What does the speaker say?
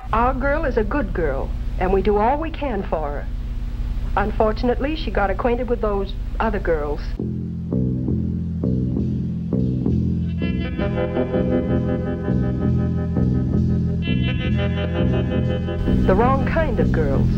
Our girl is a good girl, and we do all we can for her. Unfortunately, she got acquainted with those other girls. The wrong kind of girls.